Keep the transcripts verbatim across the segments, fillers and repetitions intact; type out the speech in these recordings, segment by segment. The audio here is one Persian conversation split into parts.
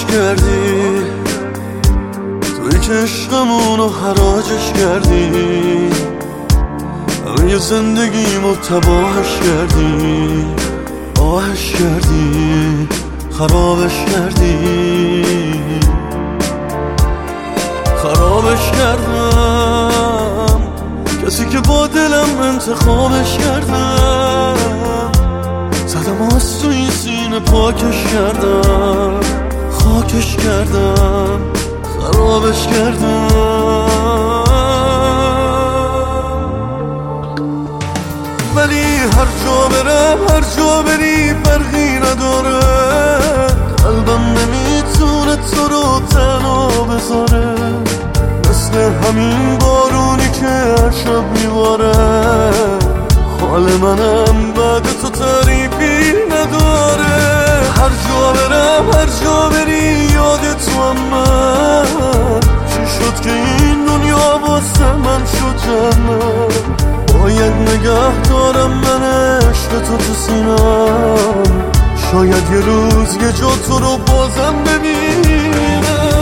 خرابش کردی، توی که عشقمونو حراجش کردی، همه زندگیمو تباهش کردی، آهش کردی، خرابش کردی. خرابش کردم، کسی که با دلم انتخابش کردم، زدم از تو این سینه پاکش کردم، خاکش کردم، خرابش کردم. ولی هر جا برم، هر جا بری فرقی نداره، قلبم نمیتونه تو رو تنها بذاره، مثل همین بارونی که هر شب میباره. حال منم بعد تو تعریفی نداره. هر جا برم، هر جا بری یاد تو هم من، چی شد که این دنیا واسه من شد جنت. باید نگه دارم من عشق تو تو سینم، شاید یه روز یه جا تو رو بازم ببینم.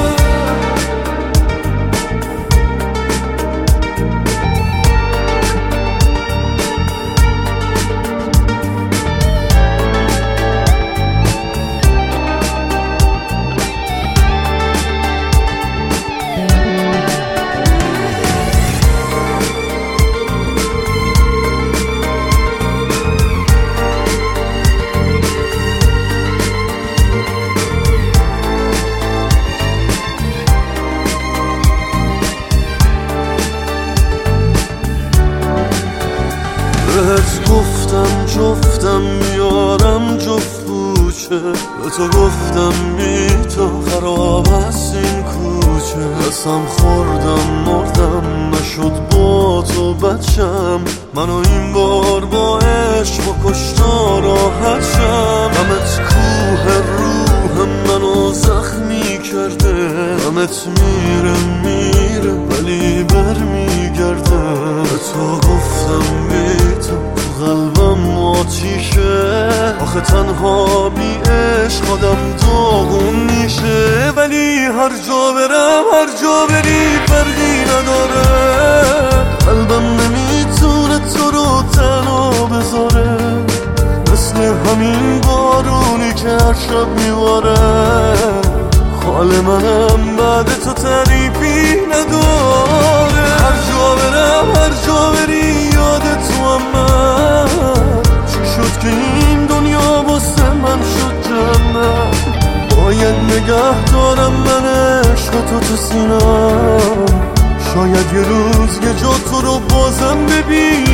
بهت گفتم جفتم میارم جفت بوچه، به تو گفتم بی تو خراب است این کوچه. قسم خوردم مردم نشد با تو بچم، منو این بار با عشق و کشتا راحت شم. غمت کوه روح منو زخمی کرده، غمت میره میره ولی بر میگرده. به تو گفتم بی تو قلبم آتیشه، آخه تنها بی عشق خودم داغون میشه. ولی هر جا برم، هر جا بری فرقی نداره، قلبم نمیتونه تو رو تنها بذاره، مثل همین بارونی که هر شب میباره. حال منم بعد تو تعریفی نداره. هر جا برم، هر جا بری یاد تو هم من، چی شد که این دنیا واسه من شد جنت. باید نگه دارم من عشق تو تو سینم، شاید یه روز یه جا تو رو بازم ببینم.